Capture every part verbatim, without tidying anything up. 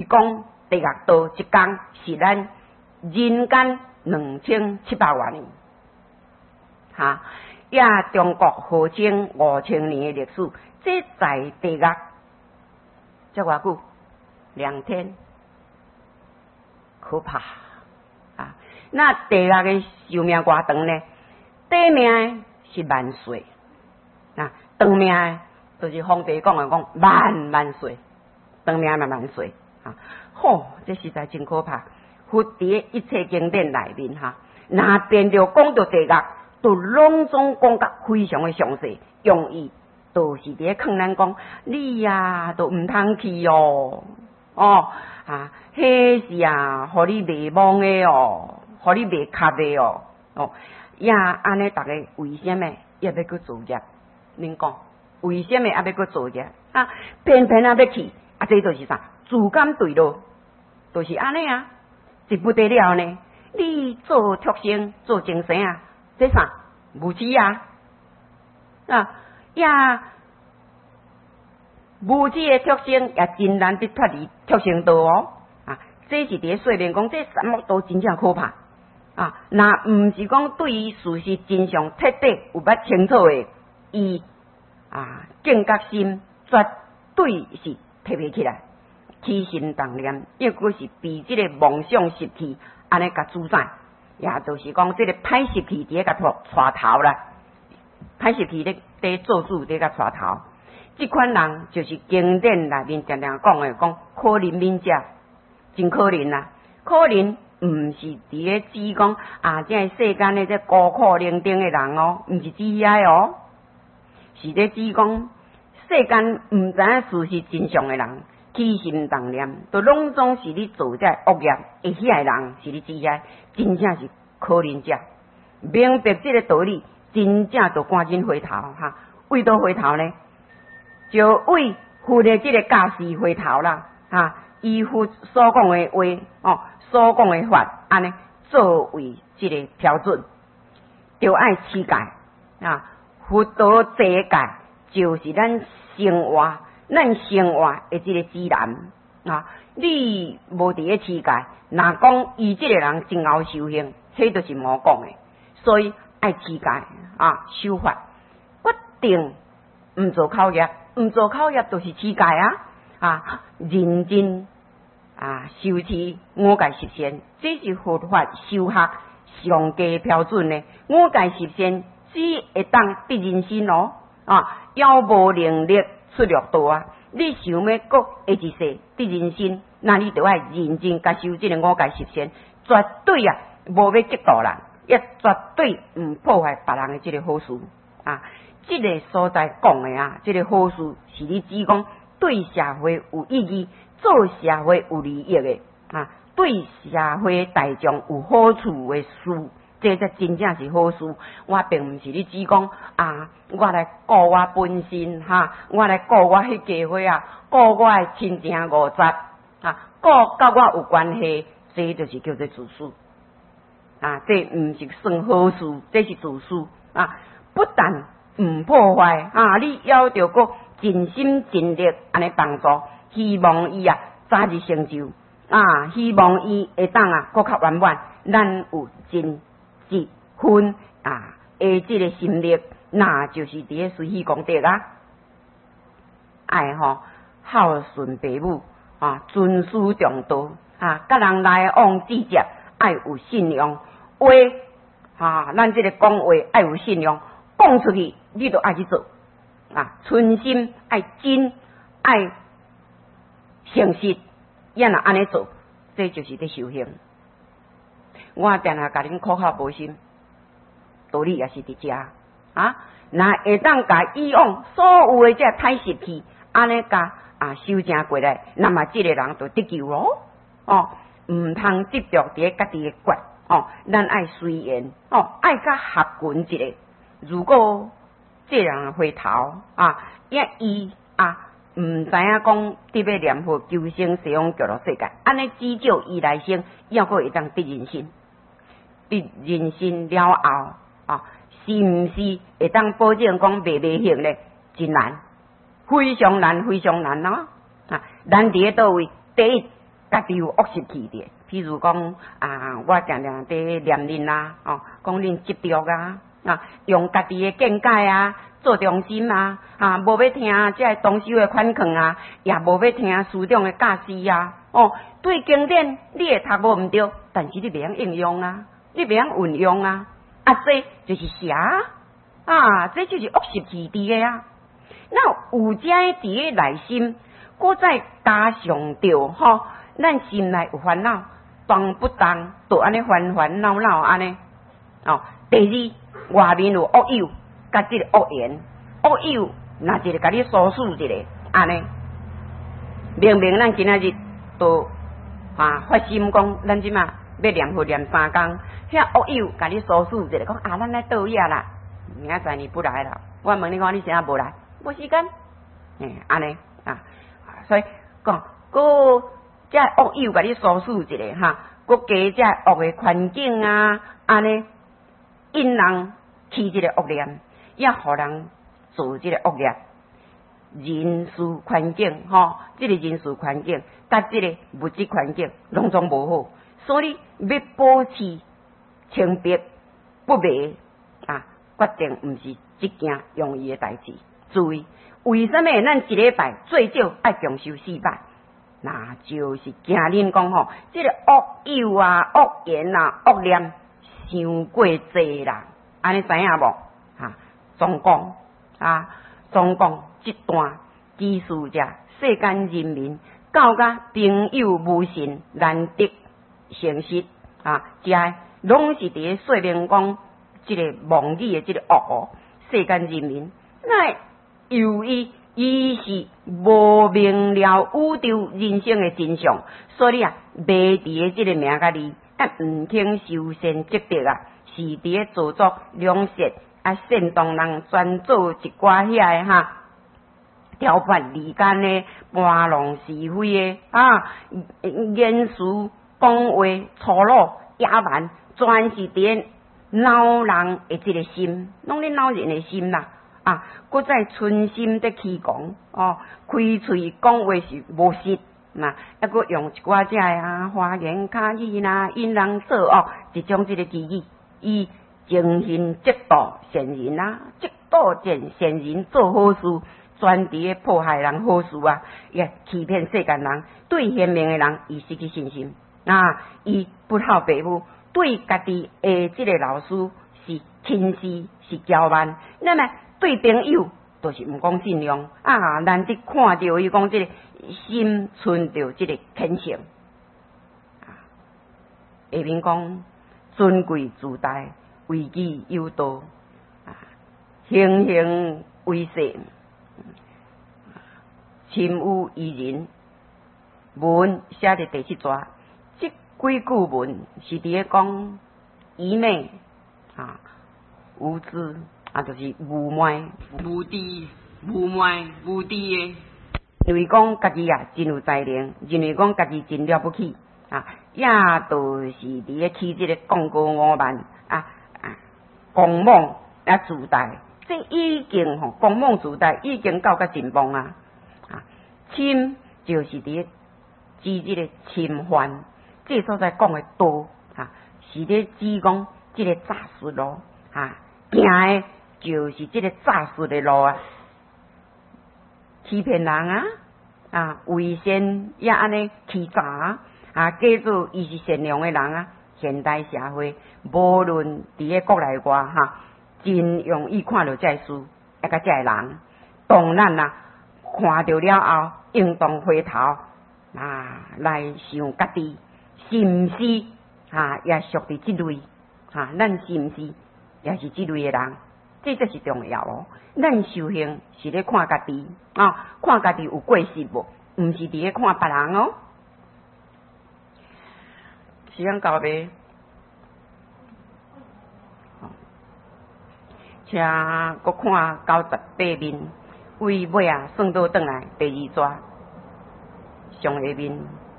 讲地狱道一工是咱人间两千七百万年，哈，也中国号称五千年的历史，这在地狱这偌久？两天，可怕啊！那地狱的寿命偌长呢？短命是万岁，啊，长命就是皇帝讲的讲万万岁，长命万万岁啊！吼，这实在真可怕。佛伫一切经典内面哈，那边着讲到地狱，都拢总讲甲非常的详细，用意都是伫劝咱讲，你呀都唔通去哦，哦啊，迄是啊，互你迷茫的哦，互你迷卡的哦，哦，也安尼，大家为什么也要去做业？恁讲，为什么也要去做业？啊，偏偏啊要去，啊，这就是啥？自甘堕落，就是安尼啊。是不得了呢！你做畜生，做精神啊，这啥无耻啊！啊呀，无耻的畜生也真难得脱离畜生道哦！啊，这是伫说明讲，这三恶道真正可怕啊！那毋是讲对于事实真相彻底有捌清楚的，伊啊警觉心绝对是提袂起来。起心动念，抑佫是被即个梦想习气安尼甲主宰，也就是讲，即个歹习气伫甲拖带头啦，歹习气咧伫做主伫甲带头，即款人就是经典内面常常讲的，讲可怜悯者，真可怜啦、啊，可怜毋是伫咧指讲啊，这世间咧这孤苦伶仃的人哦，毋是指遐哦，是咧指讲世间毋知影事实真相的人。起心动念，都拢总是你做这恶业，会遐个人是你知遐，真正是可怜者。明白这个道理，真正就赶紧回头哈。为倒回头呢，就为佛的这个教示回头啦，哈，依佛所讲的话哦，所讲的法，安尼作为这个标准，就爱持戒啊。佛道这戒就是咱生活。咱生活的这个指南啊，你无伫咧持戒，若讲伊这个人真后修行，这就是无讲的。所以爱持戒啊，修法不定毋做口业，毋做口业就是持戒啊啊，认真啊修持五戒十善，这是佛法修学上佳标准呢。五戒十善只会当得人心哦啊，要无能力。出六道啊！你想要过下一世得人心，那你就要认真甲修这个五戒十善，绝对啊无要嫉妒人，也绝对毋破坏别人的这个好事啊！这个所在讲的啊，这个好事是你只讲对社会有意义、做社会有利益的啊，对社会大众有好处的事。这才真正是好事，我并毋是你只讲啊，我来顾我本身哈，我来顾我迄家伙啊，顾我的亲情五杂啊，顾甲我有关系，这就是叫做自私啊，这毋是算好事，这是自私啊，不但毋破坏啊，你要着个尽心尽力安尼帮助，希望伊啊早日成就啊，希望伊会当啊搁较圆满，咱有真。一分啊，诶，这个心力，那就是伫咧随喜功德啊，爱吼孝顺父母啊，尊师重道啊，甲人来往直接，爱有信用，话啊，咱这个讲话爱有信用，讲出去你都爱去做啊，存心爱真，爱诚实，也若安尼做，这就是咧修行。我定下甲恁苦口无心，道理也是伫遮啊。那会当甲以往所有的这歹习气，安尼甲啊修正过来，那么这个人就得救咯。哦，毋通执着伫家己的决哦，咱爱随缘哦，爱甲合群一个。如果这人回头啊，也伊啊毋知影讲伫要念佛求生西方极乐世界，安尼至少伊来生，要阁会当得人心。得人心了后啊，是毋是会当保证讲袂袂行咧？真难，非常难，非常难咯、啊！啊，难伫咧倒位？第一， 家己有恶习气的，譬如讲啊，我常常伫念恁啊，哦，讲恁执着啊，啊，用家己的见解啊，做中心啊，啊，无要听这同修的款劝啊，也无要听师长的教示啊，哦，对经典你会读无毋对，但是你袂晓应用啊，你袂晓运用啊，啊，这就是邪啊，这就是恶习气伫的啊。那有遮伫咧内心，搁再加上着吼，咱心内有烦恼，当不当，就安尼烦烦恼恼安尼。哦，第二，外面有恶友，甲即个恶言，恶友若一个甲你唆使一个，安尼，明明咱今仔日都啊发心讲，咱即马要念佛念三工，遐恶友甲你唆使一个，讲啊，咱来倒夜啦，明仔载你不来了，我问你讲，你啥无来？无时间，诶，安尼啊，所以讲，佮遮恶友甲你唆使一个哈，佮加遮恶的环境啊，安尼引人起即个恶念，也互人做即个恶业。人事环境吼，即、这个人事环境甲即个物质环境拢总无好，所以要保持清白不昧啊，决定毋是一件容易的代志。注意，为什么咱一礼拜最少爱共修四摆？那就是惊恁讲吼，即、这个恶友啊、恶言啊、恶念伤过济啦，安尼知影无？哈、啊，总讲啊，总讲这段记述者世间人民教甲朋友无信难得诚实啊，遮拢是伫咧说明讲即个妄语的即个恶哦，世间人民那。由于伊是无明了宇宙人生的真相，所以啊，迷伫的即个名甲字，啊，毋肯修善积德啊，是伫咧做作良善啊，煽动人专做一寡遐的哈，挑拨离间的、玩弄是非的啊，言辞讲话粗鲁野蛮，全是伫咧恼人的即个心，拢咧恼人的心啦。啊，搁再存心在起讲哦，开喙讲话是无实，那还搁用一寡只啊花言巧语啦，引人作恶，一种即个机语，以情形嫉妒善人啊，嫉妒见善人做好事，专伫咧迫害人好事啊，也欺骗世间人，对贤明的人伊失去信心啊，伊不孝父母，对家己的即个老师是轻视是骄慢，那么。对朋友都是毋讲信用啊，难得看到伊讲即个心存着即个虔诚啊，下面讲尊贵自大，为己有道啊，行行为善，亲污于人。文写伫第七节，即几句文是伫咧讲愚昧啊、无知。啊，就是愚昧、无知、愚昧、无知的，因为讲家己啊真有才能，认为讲家己真了不起啊，也都是伫咧起即个广高傲慢啊啊，狂妄啊自大，这已经吼狂妄自大已经到甲真棒啊啊，侵就是伫咧指即个侵犯，这所在讲的道啊，是咧指讲即个诈术咯啊，行的。就是这个诈术的路啊，欺骗人啊，啊，为善也安尼欺诈啊，啊，假做伊是善良的人啊。现代社会，无论伫咧国内外哈，真容易看到这事，一个这人，当然啦，看到了后，应当回头啊来想家己是毋是啊，也属伫即类啊，咱是毋是也是即类的人？这才是重要哦。咱修行是咧看家己啊，看家己有过失无，毋是伫咧看别人哦。时间到未？请搁看九十八面，为尾啊算倒转来第二章上下面，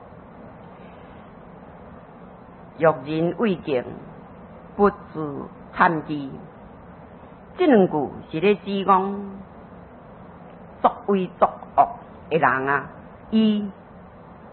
欲人未敬，不自参忌。这两句是咧指讲作威作恶的人啊，伊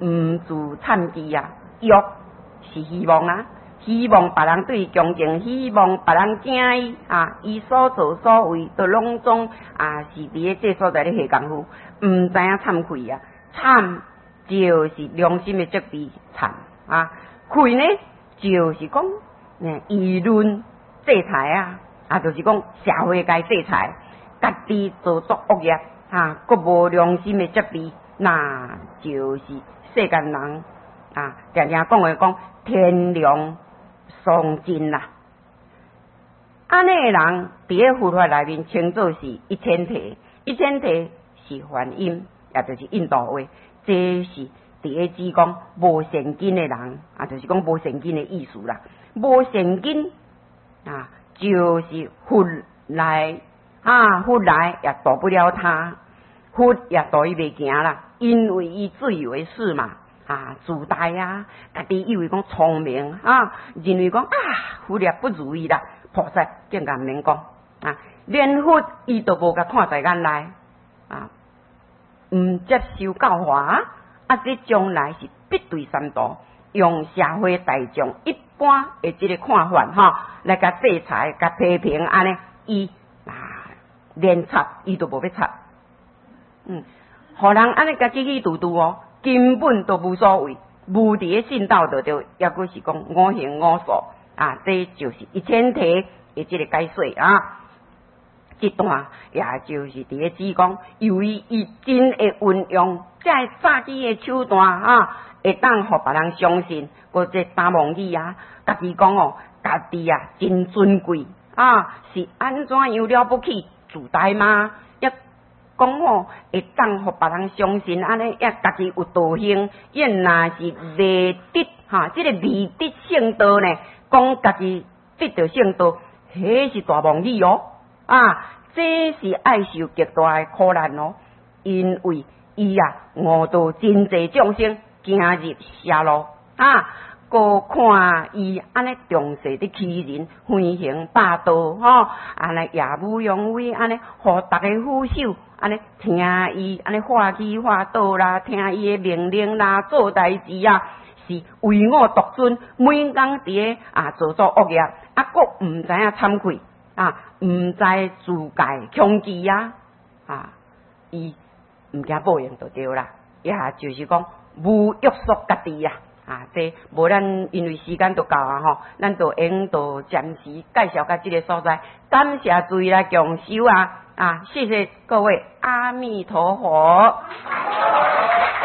毋自惨忌啊，欲是希望啊，希望别人对伊恭敬，希望别人敬伊啊，伊所做所为都拢总啊是伫咧这所在咧下功夫，毋知影惭愧啊，惭就是良心的责备，惭啊，愧呢就是讲诶舆论制裁啊，啊就是讲社会该制裁，家己做作恶业啊，佫无良心的责备，那就是世间人啊，常常讲话讲天良丧尽啦。安尼的人伫咧佛法内面称作是一千提，一千提是梵音，也就是印度话，这是伫咧指讲无善根的人啊，就是讲无善根的意思啦。无善根啊，就是佛来啊，佛来也渡不了他，佛也渡伊袂行啦，因为伊自以为是嘛。啊，自大啊，家己以为讲聪明啊，认为讲啊，佛也不如意啦，菩萨更加免讲啊，连佛伊都无甲看在眼内啊，毋接受教化啊，这将来是必对三途，用社会大众一般的这个看法哈，来甲制裁、甲批评安尼，伊啊连插伊都无要插，嗯，互人安尼甲叽叽嘟嘟哦。根本都无所谓，无伫咧信道道着，抑佫是讲五行五素啊，这就是一千题的即个解说啊。这段也就是伫咧指讲，由于伊真会运用这早期的手段啊，会当互别人相信，或者打妄语啊，家己讲哦，家己啊真尊贵啊，是安怎样了不起自大吗？讲哦，会当互别人相信，安尼也家己有道行，因若是未得哈，即、这个未得圣道呢，讲家己得到圣道，迄是大妄语哦啊，这是爱受极大的苦难哦，因为伊啊误导真济众生行入邪路啊。个看伊安尼重视的欺人、横行霸道，吼，安尼耀武扬威，安尼互大家俯首，安尼听伊安尼话起话道啦，听伊的命令啦，做代志啊，是唯我独尊，每工伫咧啊做做恶业，啊，佫毋知影惭愧啊，毋知自戒恐惧啊，啊，伊毋惊报应就对啦，也就是讲无约束家己啊。啊，这无咱因为时间都到啊吼，咱就应就暂时介绍到这个所在，感谢诸位来共修啊啊，谢谢各位，阿弥陀佛。